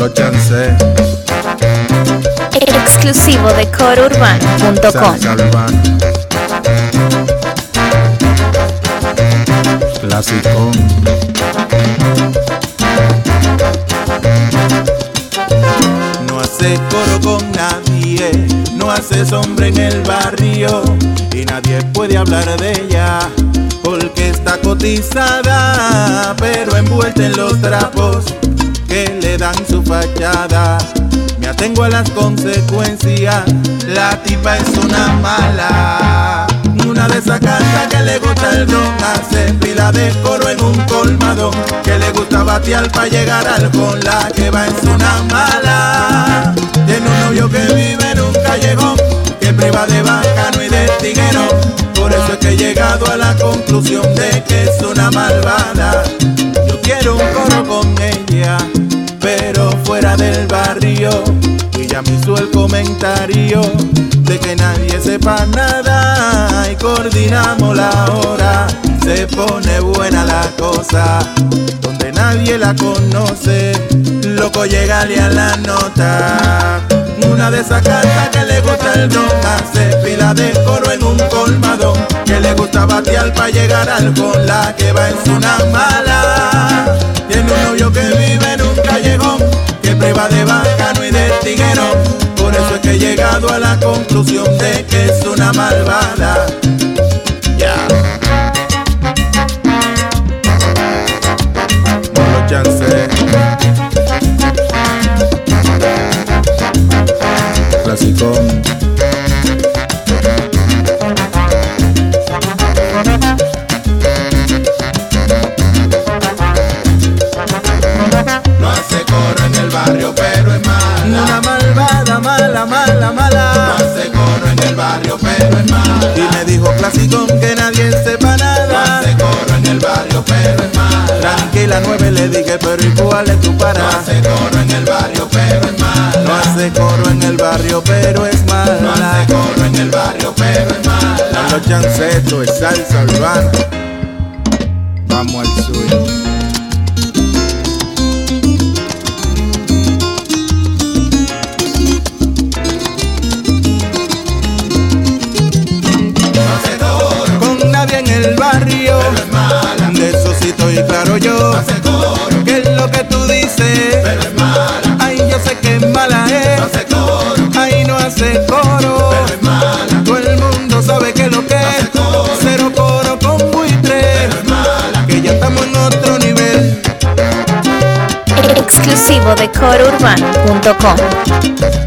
lo chancé. Exclusivo de corourbano.com. Salsa urbana. Clasicón. No hace coro con nadie, no hace sombra en el barrio y nadie puede hablar de ella porque está cotizada, pero envuelta en los trapos que le dan su fachada. Me atengo a las consecuencias, la tipa es una mala. Una de esas cartas que le gusta el ron, hace pila de coro en un colmadón, que le gusta batear pa' llegar al con la que va en su una mala. Tiene un novio que vive en un callejón, que priva de bacano y de tiguero. Por eso es que he llegado a la conclusión de que es una malvada. Yo quiero un coro con ella, pero fuera del barrio. Y ya me hizo el comentario de que nadie sepa nada y coordinamos la hora. Se pone buena la cosa, donde nadie la conoce. Loco, llegale a la nota. Una de esas cartas que le gusta el ron, hace pila de coro en un colmadón, que le gusta batear pa' llegar al con la que va en su una mala. Tiene un novio que vive en un callejón, que priva de bacano y de tiguero. Por eso es que he llegado a la conclusión de que es una malvada. Ya. No lo chancé. Clasicón. No hace coro en el barrio, pero es mala. Una malvada, mala, mala, mala. No hace coro en el barrio, pero es mala. Y me dijo Clasicón que nadie sepa No nada. hace coro en el barrio, pero es mala. Tranquila, 9 le dije, pero ¿y cuál es tu No para? hace coro en el barrio, pero es mala. No hace coro en el barrio, pero es No mala. hace coro en el barrio, pero es mala. No lo chancé, esto es salsa urbana. Vamos al suyo. No hace coro, Con nadie en el barrio, pero es mala. de eso sí estoy claro yo. No hace coro, ¿Qué es lo que tú dices? pero es mala. Ay, yo sé que es mala, No hace coro, ay, no hace coro. pero es mala. Todo el mundo sabe que lo que hace es coro. cero coro con buitre, Pero es mala. que ya estamos en otro nivel. Exclusivo de corourbano.com.